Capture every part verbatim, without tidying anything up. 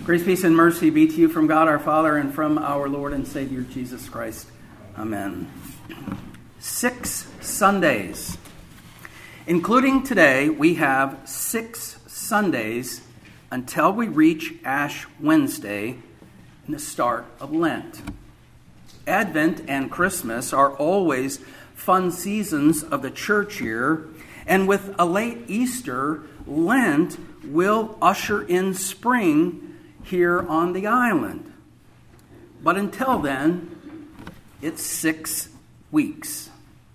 Grace, peace, and mercy be to you from God our Father and from our Lord and Savior Jesus Christ. Amen. Six Sundays. Including today, we have six Sundays until we reach Ash Wednesday and the start of Lent. Advent and Christmas are always fun seasons of the church year, and with a late Easter, Lent will usher in spring here on the island. But until then, it's six weeks.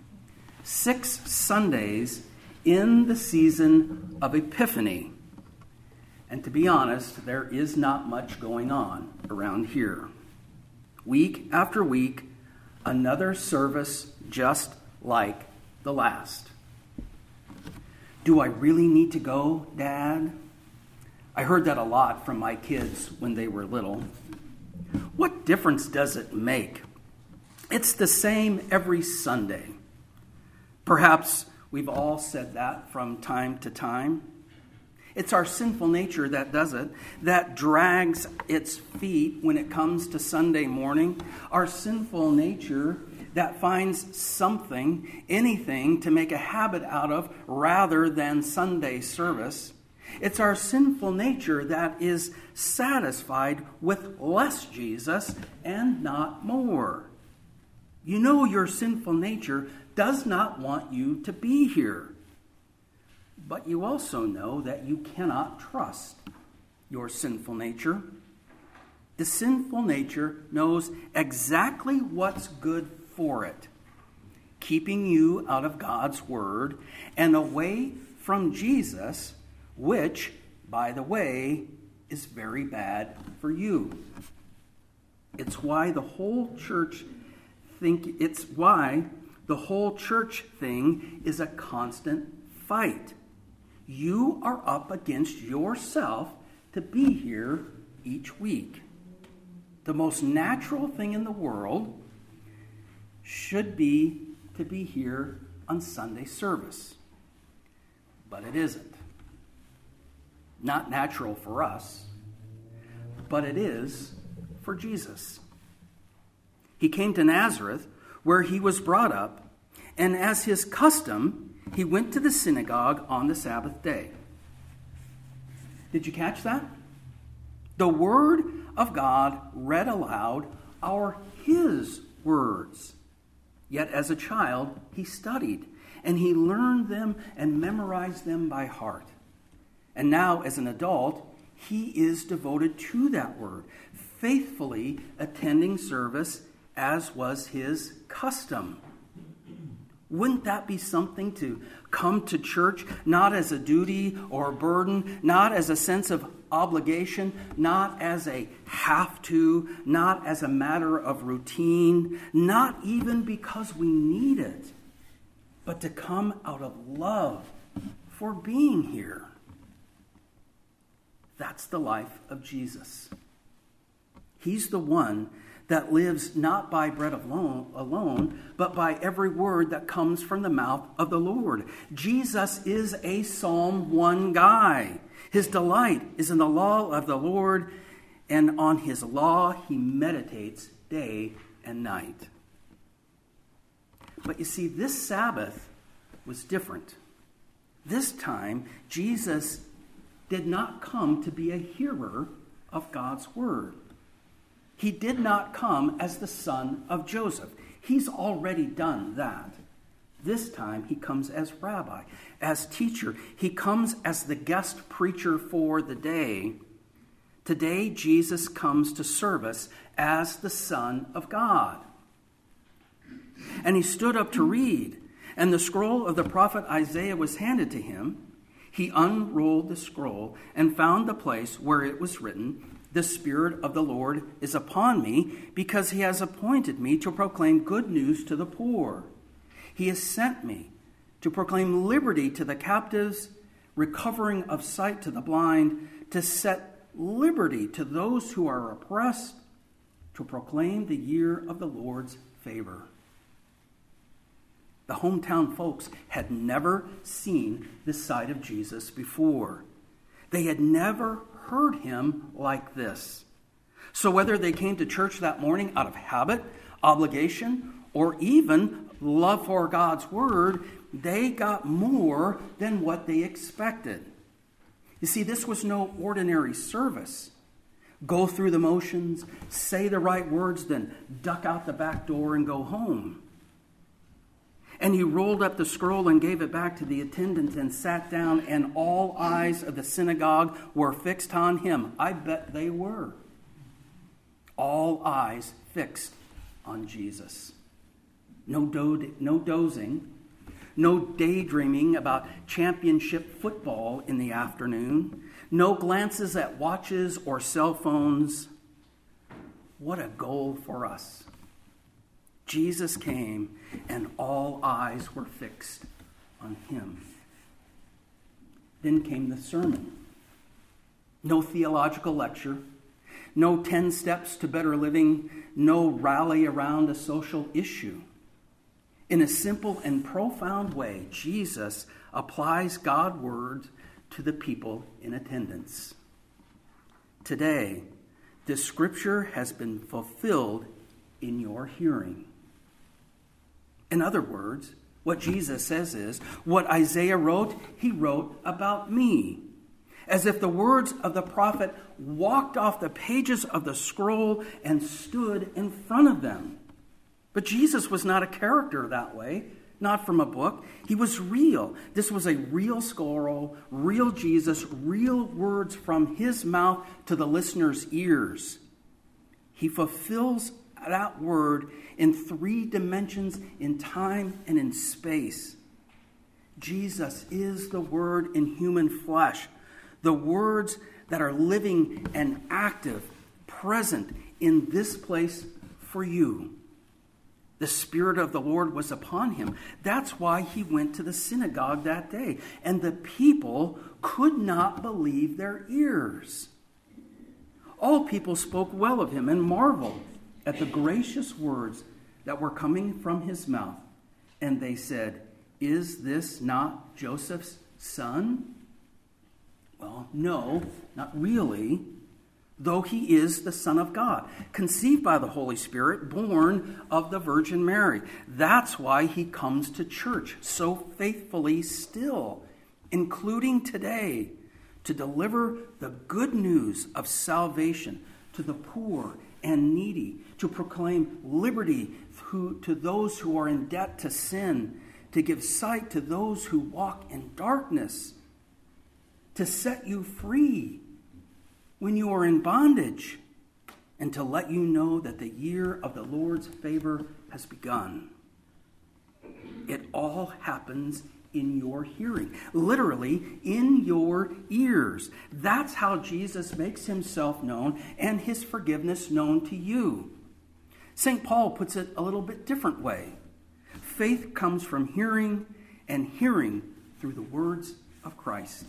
Six Sundays in the season of Epiphany. And to be honest, there is not much going on around here. Week after week, another service just like the last. Do I really need to go, Dad? I heard that a lot from my kids when they were little. What difference does it make? It's the same every Sunday. Perhaps we've all said that from time to time. It's our sinful nature that does it, that drags its feet when it comes to Sunday morning. Our sinful nature that finds something, anything, to make a habit out of rather than Sunday service. It's our sinful nature that is satisfied with less Jesus and not more. You know your sinful nature does not want you to be here. But you also know that you cannot trust your sinful nature. The sinful nature knows exactly what's good for it, keeping you out of God's word and away from Jesus, which, by the way, is very bad for you. It's why the whole church think it's why the whole church thing is a constant fight. You are up against yourself to be here each week. The most natural thing in the world should be to be here on Sunday service. But it isn't. Not natural for us, but it is for Jesus. He came to Nazareth, where he was brought up, and as his custom, he went to the synagogue on the Sabbath day. Did you catch that? The word of God read aloud are his words. Yet as a child, he studied, and he learned them and memorized them by heart. And now, as an adult, he is devoted to that word, faithfully attending service as was his custom. Wouldn't that be something to come to church, not as a duty or a burden, not as a sense of obligation, not as a have to, not as a matter of routine, not even because we need it, but to come out of love for being here? That's the life of Jesus. He's the one that lives not by bread alone, alone, but by every word that comes from the mouth of the Lord. Jesus is a Psalm one guy. His delight is in the law of the Lord, and on his law he meditates day and night. But you see, this Sabbath was different. This time, Jesus did not come to be a hearer of God's word. He did not come as the son of Joseph. He's already done that. This time he comes as rabbi, as teacher. He comes as the guest preacher for the day. Today Jesus comes to service as the Son of God. And he stood up to read, and the scroll of the prophet Isaiah was handed to him. He unrolled the scroll and found the place where it was written, "The Spirit of the Lord is upon me, because he has appointed me to proclaim good news to the poor. He has sent me to proclaim liberty to the captives, recovering of sight to the blind, to set liberty to those who are oppressed, to proclaim the year of the Lord's favor." The hometown folks had never seen this side of Jesus before. They had never heard him like this. So whether they came to church that morning out of habit, obligation, or even love for God's word, they got more than what they expected. You see, this was no ordinary service. Go through the motions, say the right words, then duck out the back door and go home. And he rolled up the scroll and gave it back to the attendant and sat down, and all eyes of the synagogue were fixed on him. I bet they were. All eyes fixed on Jesus. No, do- no dozing, no daydreaming about championship football in the afternoon, no glances at watches or cell phones. What a goal for us. Jesus came and all eyes were fixed on him. Then came the sermon. No theological lecture, no ten steps to better living, no rally around a social issue. In a simple and profound way, Jesus applies God's word to the people in attendance. Today, this scripture has been fulfilled in your hearing. In other words, what Jesus says is, what Isaiah wrote, he wrote about me. As if the words of the prophet walked off the pages of the scroll and stood in front of them. But Jesus was not a character that way, not from a book. He was real. This was a real scroll, real Jesus, real words from his mouth to the listener's ears. He fulfills that word in three dimensions, in time and in space. Jesus is the Word in human flesh. The words that are living and active, present in this place for you. The Spirit of the Lord was upon him. That's why he went to the synagogue that day. And the people could not believe their ears. All people spoke well of him and marveled at the gracious words that were coming from his mouth. And they said, "Is this not Joseph's son?" Well, no, not really. Though he is the Son of God, conceived by the Holy Spirit, born of the Virgin Mary. That's why he comes to church so faithfully still, including today, to deliver the good news of salvation to the poor and needy, to proclaim liberty to those who are in debt to sin, to give sight to those who walk in darkness, to set you free when you are in bondage, and to let you know that the year of the Lord's favor has begun. It all happens in your hearing, literally in your ears. That's how Jesus makes himself known and his forgiveness known to you. Saint Paul puts it a little bit different way. Faith comes from hearing, and hearing through the words of Christ.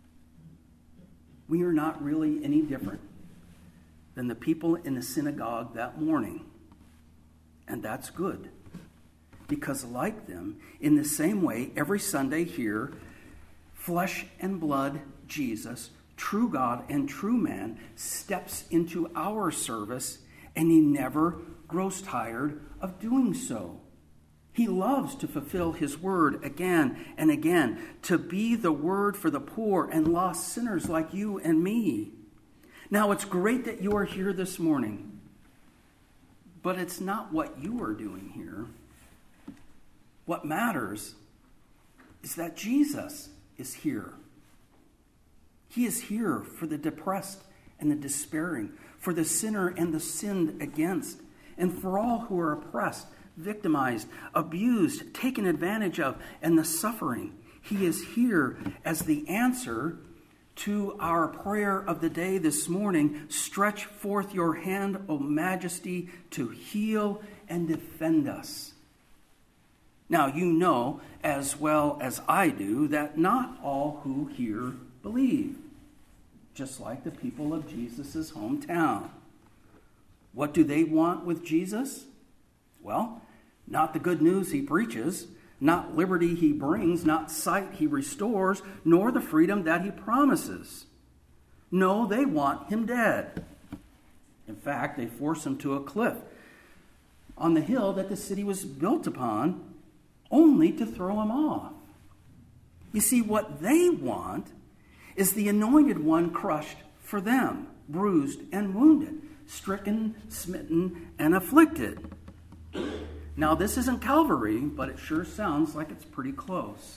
We are not really any different than the people in the synagogue that morning. And that's good. Because like them, in the same way, every Sunday here, flesh and blood Jesus, true God and true man, steps into our service, and he never grows tired of doing so. He loves to fulfill his word again and again, to be the word for the poor and lost sinners like you and me. Now, it's great that you are here this morning, but it's not what you are doing here. What matters is that Jesus is here. He is here for the depressed and the despairing, for the sinner and the sinned against, and for all who are oppressed, victimized, abused, taken advantage of, and the suffering. He is here as the answer to our prayer of the day this morning. Stretch forth your hand, O Majesty, to heal and defend us. Now, you know as well as I do that not all who hear believe, just like the people of Jesus' hometown. What do they want with Jesus? Well, not the good news he preaches, not liberty he brings, not sight he restores, nor the freedom that he promises. No, they want him dead. In fact, they force him to a cliff on the hill that the city was built upon, only to throw him off. You see, what they want is the anointed one crushed for them, bruised and wounded, stricken, smitten, and afflicted. Now, this isn't Calvary, but it sure sounds like it's pretty close.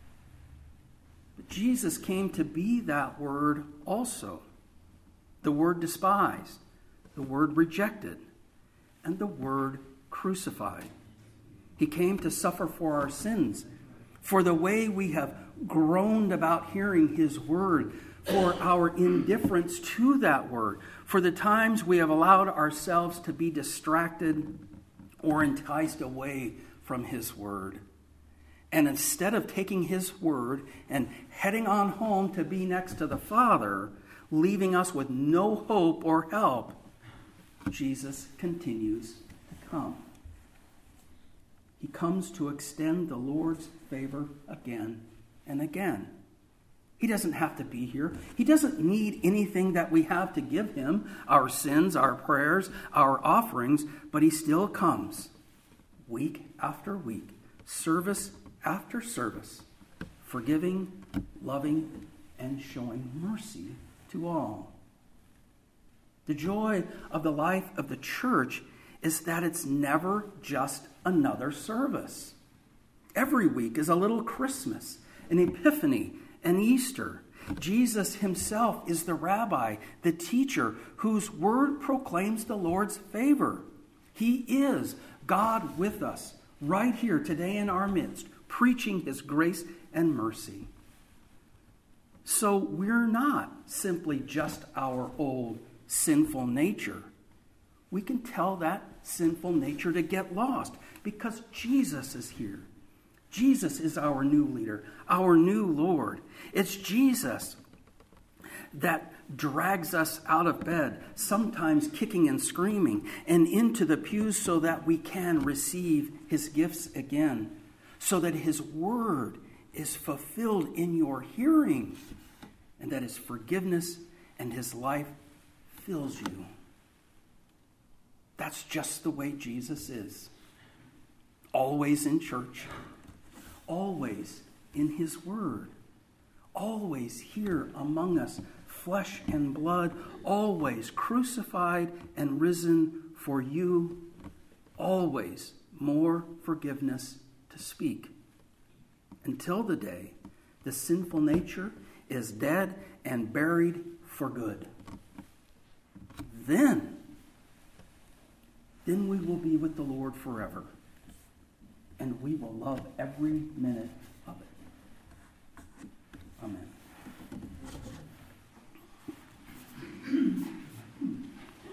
But Jesus came to be that word also. The word despised, the word rejected, and the word crucified. He came to suffer for our sins, for the way we have groaned about hearing his word, for our indifference to that word, for the times we have allowed ourselves to be distracted or enticed away from his word. And instead of taking his word and heading on home to be next to the Father, leaving us with no hope or help, Jesus continues to come. He comes to extend the Lord's favor again and again. He doesn't have to be here. He doesn't need anything that we have to give him, our sins, our prayers, our offerings, but he still comes week after week, service after service, forgiving, loving, and showing mercy to all. The joy of the life of the church is that it's never just another service. Every week is a little Christmas, an Epiphany, an Easter. Jesus himself is the rabbi, the teacher, whose word proclaims the Lord's favor. He is God with us, right here today in our midst, preaching his grace and mercy. So we're not simply just our old sinful nature. We can tell that sinful nature to get lost because Jesus is here. Jesus is our new leader, our new Lord. It's Jesus that drags us out of bed, sometimes kicking and screaming, and into the pews so that we can receive his gifts again, so that his word is fulfilled in your hearing, and that his forgiveness and his life fills you. That's just the way Jesus is. Always in church, always in his word, always here among us, flesh and blood, always crucified and risen for you, always more forgiveness to speak. Until the day the sinful nature is dead and buried for good. Then, then we will be with the Lord forever. And we will love every minute